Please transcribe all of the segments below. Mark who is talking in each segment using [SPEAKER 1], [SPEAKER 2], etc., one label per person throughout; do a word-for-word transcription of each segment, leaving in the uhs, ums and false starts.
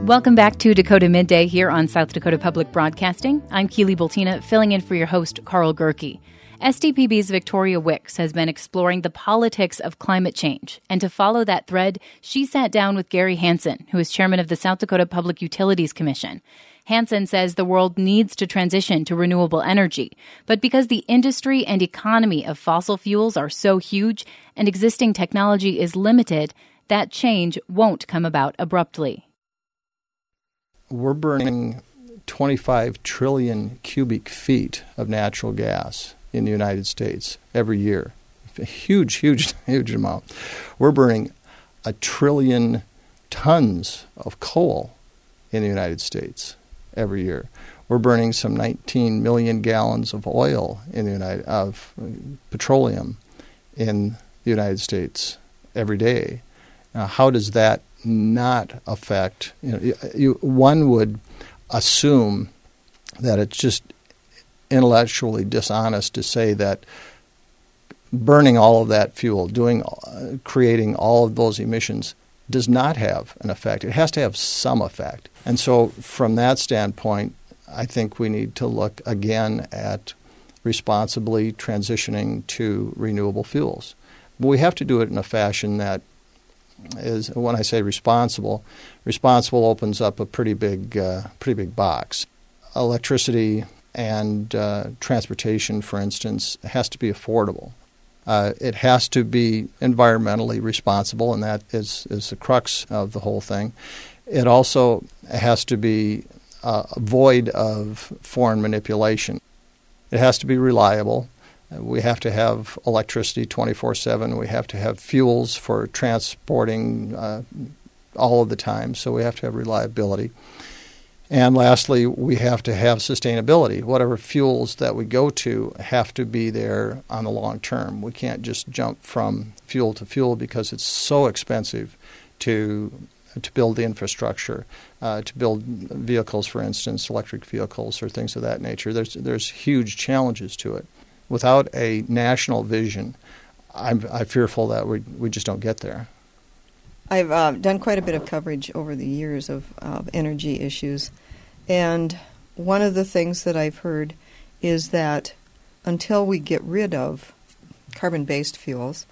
[SPEAKER 1] Welcome back to Dakota Midday here on South Dakota Public Broadcasting. I'm Keely Bultina, filling in for your host, Carl Gerke. S D P B's Victoria Wicks has been exploring the politics of climate change. And to follow that thread, she sat down with Gary Hansen, who is chairman of the South Dakota Public Utilities Commission. Hansen says the world needs to transition to renewable energy. But because the industry and economy of fossil fuels are so huge and existing technology is limited, that change won't come about abruptly.
[SPEAKER 2] We're burning twenty-five trillion cubic feet of natural gas in the United States every year. A huge, huge, huge amount. We're burning a trillion tons of coal in the United States every year. We're burning some nineteen million gallons of oil in the United of petroleum in the United States every day. Now, how does that not affect? You know, you, one would assume that it's just intellectually dishonest to say that burning all of that fuel, doing, uh, creating all of those emissions, does not have an effect. It has to have some effect. And so, from that standpoint, I think we need to look again at responsibly transitioning to renewable fuels. But we have to do it in a fashion that is, when I say responsible, responsible opens up a pretty big, uh, pretty big box. Electricity and uh, transportation, for instance, has to be affordable. Uh, it has to be environmentally responsible, and that is, is the crux of the whole thing. It also has to be uh, void of foreign manipulation. It has to be reliable. We have to have electricity twenty-four seven. We have to have fuels for transporting uh, all of the time, so we have to have reliability. And lastly, we have to have sustainability. Whatever fuels that we go to have to be there on the long term. We can't just jump from fuel to fuel because it's so expensive to to build the infrastructure, uh, to build vehicles, for instance, electric vehicles or things of that nature. There's there's huge challenges to it. Without a national vision, I'm, I'm fearful that we we just don't get there.
[SPEAKER 3] I've uh, done quite a bit of coverage over the years of, of energy issues, and one of the things that I've heard is that until we get rid of carbon-based fuels,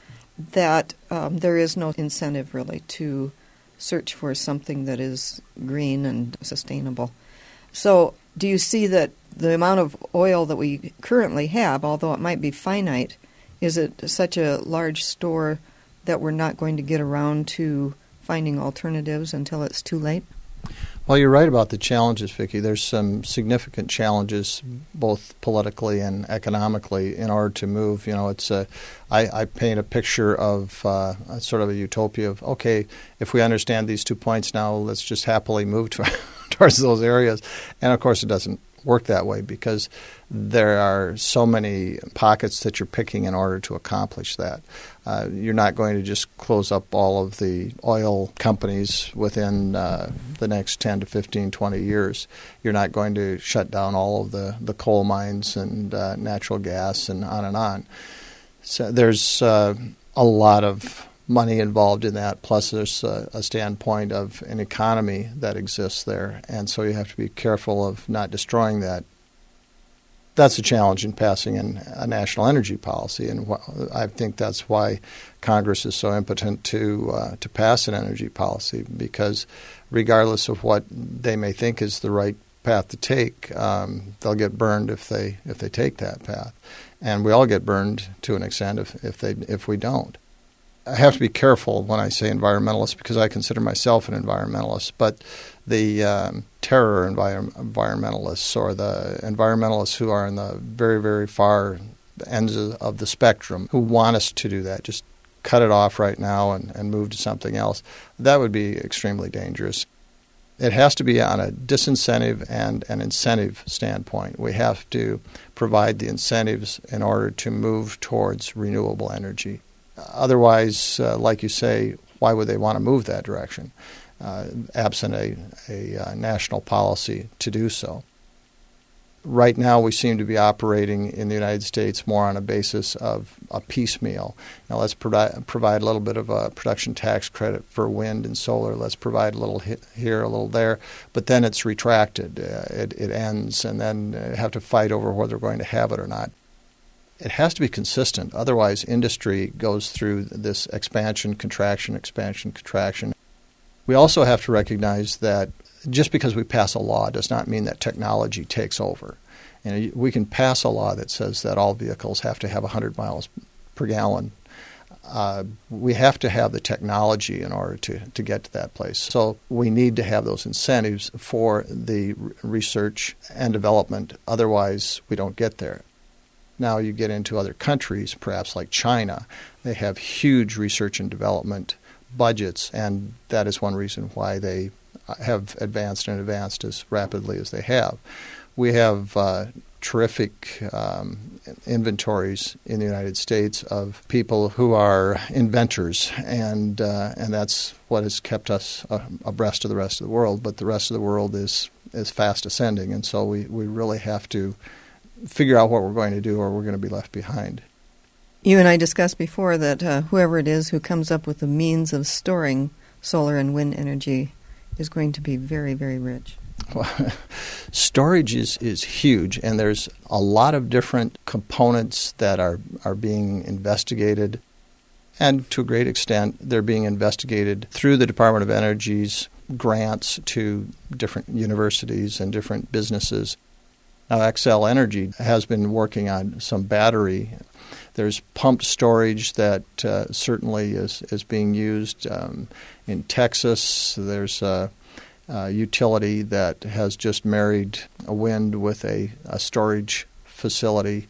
[SPEAKER 3] that um, there is no incentive really to search for something that is green and sustainable. So do you see that the amount of oil that we currently have, although it might be finite, is it such a large store that we're not going to get around to finding alternatives until it's too late?
[SPEAKER 2] Well, you're right about the challenges, Vicki. There's some significant challenges, both politically and economically, in order to move. You know, it's a, I, I paint a picture of uh, a sort of a utopia of, okay, if we understand these two points now, let's just happily move to, towards those areas. And, of course, it doesn't work that way because there are so many pockets that you're picking in order to accomplish that. Uh, you're not going to just close up all of the oil companies within uh, the next ten to fifteen, twenty years. You're not going to shut down all of the, the coal mines and uh, natural gas and on and on. So there's uh, a lot of money involved in that, plus there's a, a standpoint of an economy that exists there, and so you have to be careful of not destroying that. That's a challenge in passing in a national energy policy, and wh- I think that's why Congress is so impotent to uh, to pass an energy policy, because regardless of what they may think is the right path to take, um, they'll get burned if they if they take that path, and we all get burned to an extent if if they if we don't. I have to be careful when I say environmentalist because I consider myself an environmentalist, but the um, terror envir- environmentalists or the environmentalists who are in the very, very far ends of the spectrum who want us to do that, just cut it off right now and, and move to something else, that would be extremely dangerous. It has to be on a disincentive and an incentive standpoint. We have to provide the incentives in order to move towards renewable energy. Otherwise, uh, like you say, why would they want to move that direction, uh, absent a, a uh, national policy to do so? Right now, we seem to be operating in the United States more on a basis of a piecemeal. Now, let's provi- provide a little bit of a production tax credit for wind and solar. Let's provide a little here, a little there. But then it's retracted. Uh, it, it ends, and then uh, have to fight over whether we're going to have it or not. It has to be consistent. Otherwise, industry goes through this expansion, contraction, expansion, contraction. We also have to recognize that just because we pass a law does not mean that technology takes over. You know, we can pass a law that says that all vehicles have to have one hundred miles per gallon. Uh, we have to have the technology in order to, to get to that place. So we need to have those incentives for the research and development. Otherwise, we don't get there. Now you get into other countries, perhaps like China. They have huge research and development budgets, and that is one reason why they have advanced and advanced as rapidly as they have. We have uh, terrific um, inventories in the United States of people who are inventors, and uh, and that's what has kept us uh, abreast of the rest of the world. But the rest of the world is is fast ascending, and so we, we really have to figure out what we're going to do, or we're going to be left behind.
[SPEAKER 3] You and I discussed before that uh, whoever it is who comes up with the means of storing solar and wind energy is going to be very, very rich.
[SPEAKER 2] Well, storage is, is huge, and there's a lot of different components that are, are being investigated, and to a great extent they're being investigated through the Department of Energy's grants to different universities and different businesses. Now, Xcel Energy has been working on some battery. There's pumped storage that uh, certainly is, is being used um, in Texas. There's a, a utility that has just married a wind with a, a storage facility,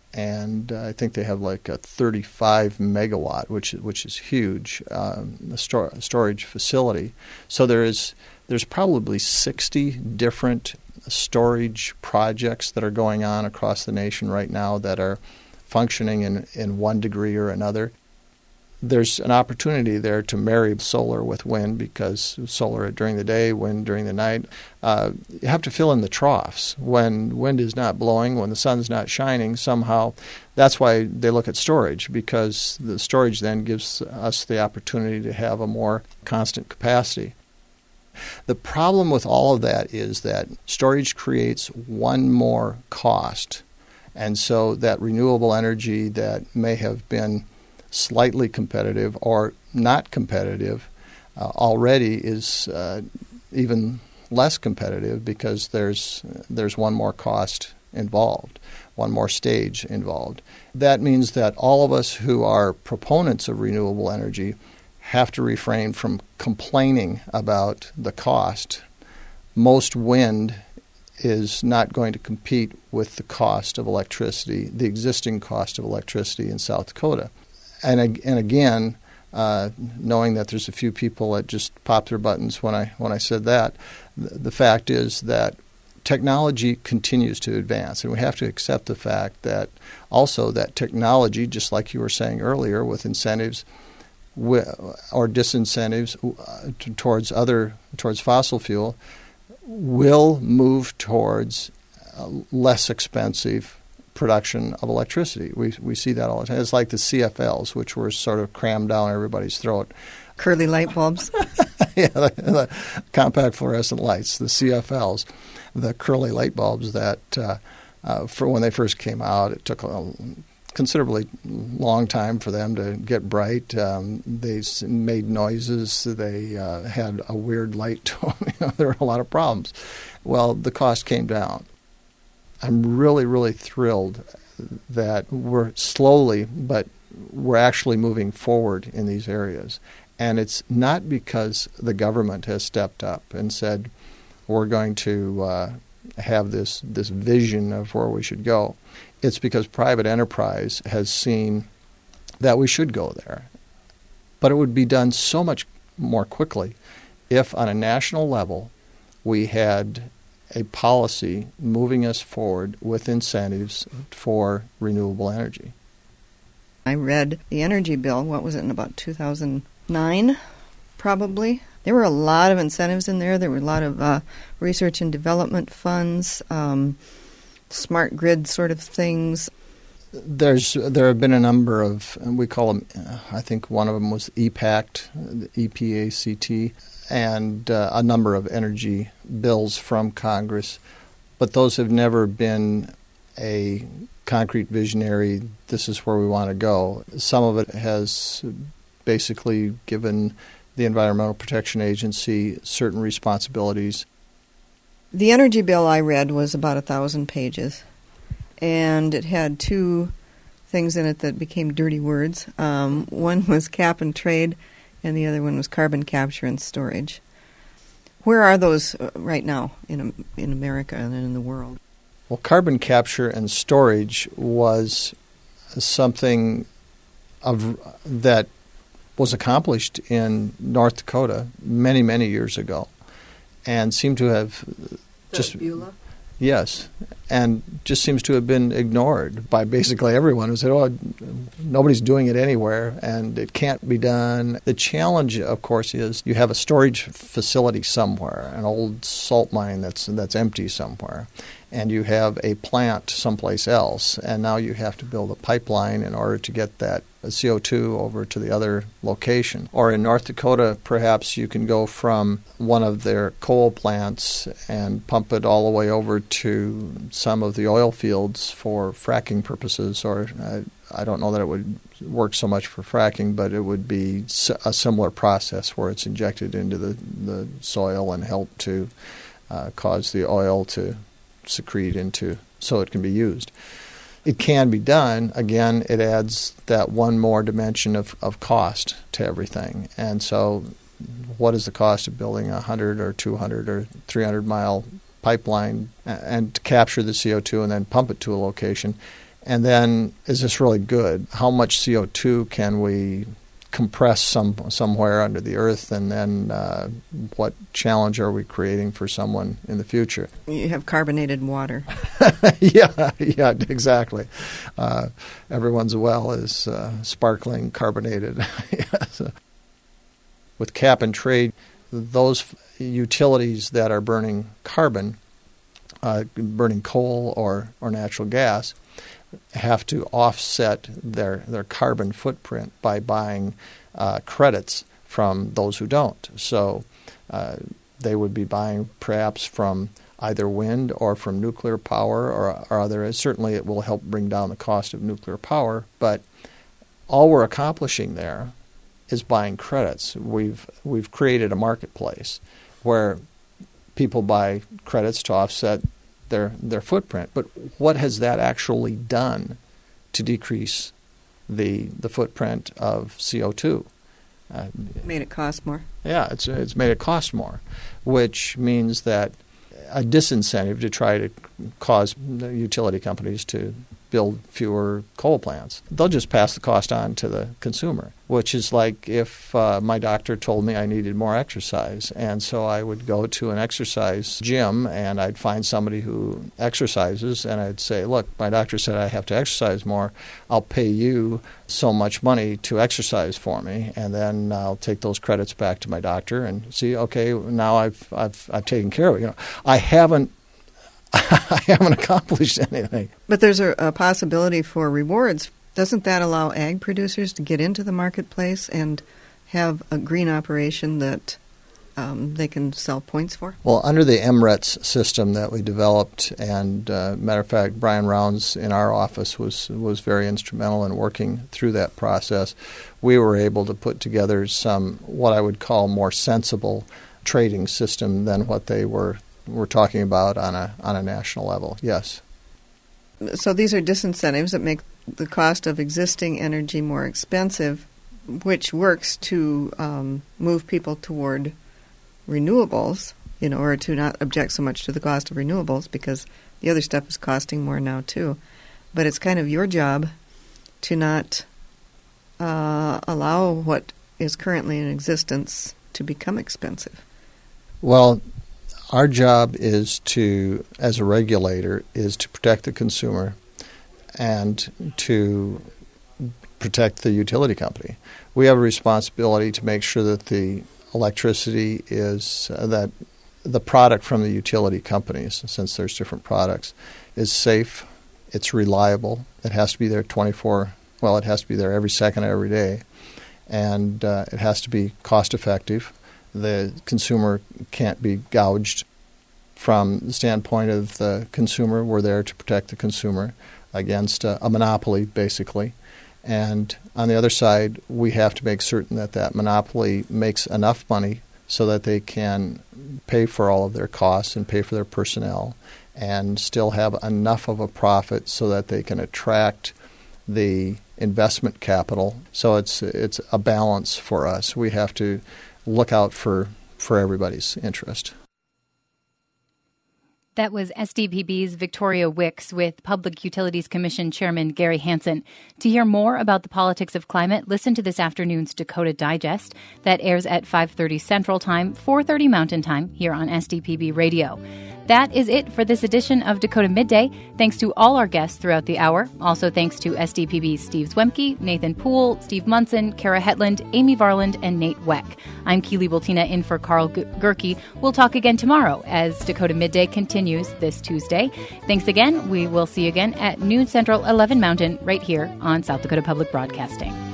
[SPEAKER 2] and uh, I think they have like a thirty-five megawatt, which which is huge, um, a stor- storage facility. So there is there's probably sixty different storage projects that are going on across the nation right now that are functioning in, in one degree or another. There's an opportunity there to marry solar with wind, because solar during the day, wind during the night. Uh, you have to fill in the troughs. When wind is not blowing, when the sun's not shining, somehow that's why they look at storage, because the storage then gives us the opportunity to have a more constant capacity. The problem with all of that is that storage creates one more cost. And so that renewable energy that may have been slightly competitive or not competitive uh, already is uh, even less competitive, because there's there's one more cost involved, one more stage involved. That means that all of us who are proponents of renewable energy have to refrain from complaining about the cost. Most wind is not going to compete with the cost of electricity, the existing cost of electricity in South Dakota. And and again, uh, knowing that there's a few people that just popped their buttons when I when I said that, the, the fact is that technology continues to advance, and we have to accept the fact that also that technology, just like you were saying earlier, with incentives or disincentives towards other towards fossil fuel, will move towards less expensive production of electricity. We we see that all the time. It's like the C F Ls, which were sort of crammed down everybody's throat.
[SPEAKER 3] Curly light bulbs.
[SPEAKER 2] Yeah, the, the compact fluorescent lights, the C F Ls, the curly light bulbs that uh, uh, for when they first came out, it took a considerably long time for them to get bright. Um, they made noises. They uh, had a weird light to them. You know, there were a lot of problems. Well, the cost came down. I'm really, really thrilled that we're slowly, but we're actually moving forward in these areas. And it's not because the government has stepped up and said, we're going to uh, have this, this vision of where we should go. It's because private enterprise has seen that we should go there. But it would be done so much more quickly if, on a national level, we had a policy moving us forward with incentives for renewable energy.
[SPEAKER 3] I read the energy bill, what was it, in about two thousand nine, probably. There were a lot of incentives in there. There were a lot of uh, research and development funds. Um, smart grid sort of things?
[SPEAKER 2] There's there have been a number of, we call them, uh, I think one of them was E PACT, E P A C T, and uh, a number of energy bills from Congress, but those have never been a concrete visionary, this is where we want to go. Some of it has basically given the Environmental Protection Agency certain responsibilities.
[SPEAKER 3] The energy bill I read was about a thousand pages, and it had two things in it that became dirty words. Um, one was cap and trade, and the other one was carbon capture and storage. Where are those right now in in America and in the world?
[SPEAKER 2] Well, carbon capture and storage was something of that was accomplished in North Dakota many, many years ago, and seemed to have just
[SPEAKER 3] Beulah?
[SPEAKER 2] Yes, and just seems to have been ignored by basically everyone who said, oh, nobody's doing it anywhere and it can't be done. The challenge, of course, is you have a storage facility somewhere, an old salt mine that's that's empty somewhere, and you have a plant someplace else, and now you have to build a pipeline in order to get that C O two over to the other location. Or in North Dakota, perhaps you can go from one of their coal plants and pump it all the way over to some of the oil fields for fracking purposes, or uh, I don't know that it would work so much for fracking, but it would be a similar process where it's injected into the, the soil and help to uh, cause the oil to secrete into so it can be used. It can be done. Again, it adds that one more dimension of, of cost to everything. And so what is the cost of building a one hundred or two hundred or three hundred mile pipeline and to capture the C O two and then pump it to a location? And then, is this really good? How much C O two can we compress some somewhere under the earth, and then uh, what challenge are we creating for someone in the future?
[SPEAKER 3] You have carbonated water.
[SPEAKER 2] yeah, yeah, exactly. Uh, everyone's well is uh, sparkling carbonated. yes. With cap and trade, those utilities that are burning carbon, uh, burning coal or, or natural gas, have to offset their, their carbon footprint by buying uh, credits from those who don't. So uh, they would be buying perhaps from either wind or from nuclear power or, or other. Certainly it will help bring down the cost of nuclear power, but all we're accomplishing there is buying credits. We've we've created a marketplace where people buy credits to offset their their footprint. But what has that actually done to decrease the the footprint of C O two? Uh,
[SPEAKER 3] made it cost more.
[SPEAKER 2] Yeah, it's it's made it cost more, which means that a disincentive to try to cause the utility companies to build fewer coal plants. They'll just pass the cost on to the consumer, which is like if uh, my doctor told me I needed more exercise, and so I would go to an exercise gym and I'd find somebody who exercises and I'd say, look, my doctor said I have to exercise more. I'll pay you so much money to exercise for me, and then I'll take those credits back to my doctor and see, okay, now I've I've I've taken care of it. You know, I haven't I haven't accomplished anything.
[SPEAKER 3] But there's a, a possibility for rewards. Doesn't that allow ag producers to get into the marketplace and have a green operation that um, they can sell points for?
[SPEAKER 2] Well, under the M R E T S system that we developed, and uh, matter of fact, Brian Rounds in our office was was very instrumental in working through that process. We were able to put together some what I would call more sensible trading system than what they were We're talking about on a on a national level, yes.
[SPEAKER 3] So these are disincentives that make the cost of existing energy more expensive, which works to um, move people toward renewables, you know, or to not object so much to the cost of renewables because the other stuff is costing more now too. But it's kind of your job to not uh, allow what is currently in existence to become expensive.
[SPEAKER 2] Well, our job is to, as a regulator, is to protect the consumer and to protect the utility company. We have a responsibility to make sure that the electricity is, uh, that the product from the utility companies, since there's different products, is safe, it's reliable, it has to be there twenty-four, well, it has to be there every second of every day, and uh, it has to be cost effective. The consumer can't be gouged. From the standpoint of the consumer, we're there to protect the consumer against a, a monopoly, basically. And on the other side, we have to make certain that that monopoly makes enough money so that they can pay for all of their costs and pay for their personnel and still have enough of a profit so that they can attract the investment capital. So it's it's a balance for us. We have to look out for, for everybody's interest.
[SPEAKER 1] That was S D P B's Victoria Wicks with Public Utilities Commission Chairman Gary Hansen. To hear more about the politics of climate, listen to this afternoon's Dakota Digest that airs at five thirty Central Time, four thirty Mountain Time here on S D P B Radio. That is it for this edition of Dakota Midday. Thanks to all our guests throughout the hour. Also thanks to S D P B's Steve Zwemke, Nathan Poole, Steve Munson, Kara Hetland, Amy Varland, and Nate Weck. I'm Keely Bultina in for Carl Gerke. We'll talk again tomorrow as Dakota Midday continues this Tuesday. Thanks again. We will see you again at noon Central, eleven Mountain, right here on South Dakota Public Broadcasting.